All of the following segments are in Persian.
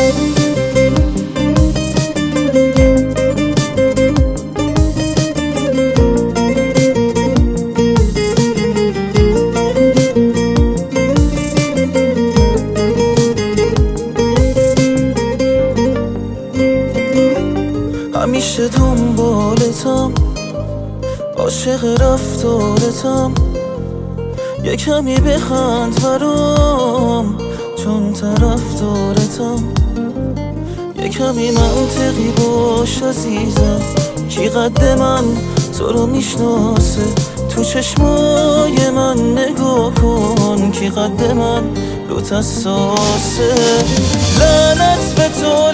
همیشه دنبالتم، عاشق رفتارتم. یه کمی بخند برام چون طرفدارتم. یه کمی منطقی باش عزیزم، کی قد من تو رو میشناسه؟ تو چشمای من نگاه کن، کی قد من رو حساسه؟ لعنت به تو،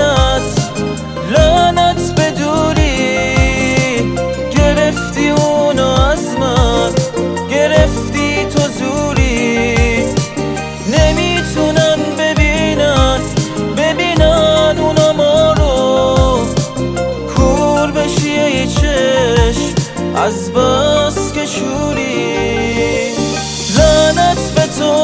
لعنت به دوری، گرفتی اونو از من، گرفتی تو زوری. نمیتونن ببینن اونا ما رو، کور بشی یه چشم از بس که شوری. لعنت به تو،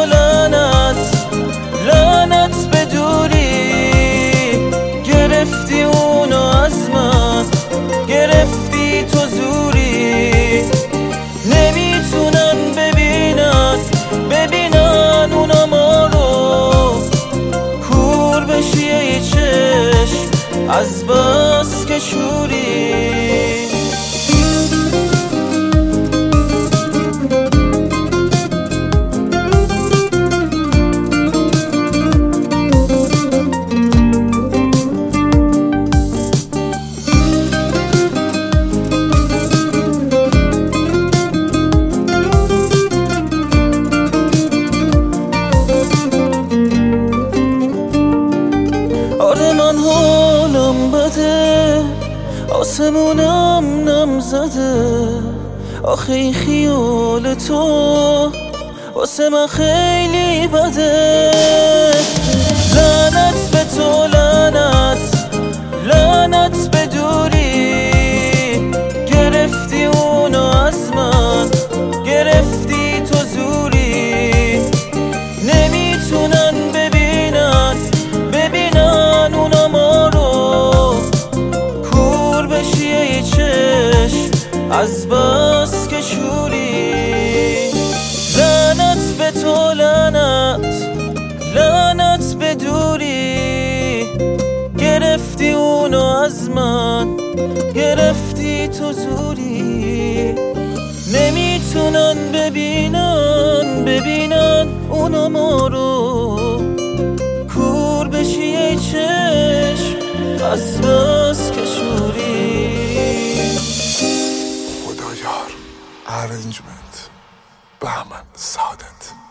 لعنت به دوری، گرفتی اونو از من، گرفتی تو زوری. نمیتونن ببینن اونا ما رو، کور بشی یه چشم از بس که شوری. من حالم بده، آسمونم نم زده. آخه این خیال تو واسه من خیلی بده. لعنت به تو، لعنت به دوری، گرفتی اونو از من، گرفتی تو زوری. نمیتونن ببینن اونا ما رو، کور بشی یه چشم از بس که شوری. لعنت به تو، لعنت به دوری، گرفتی اونو از من، گرفتی تو زوری. نمیتونن ببینن اونا ما رو، کور بشی یه چشم از بس که شوری. خدایار ارنجمنت بهمن سعادت.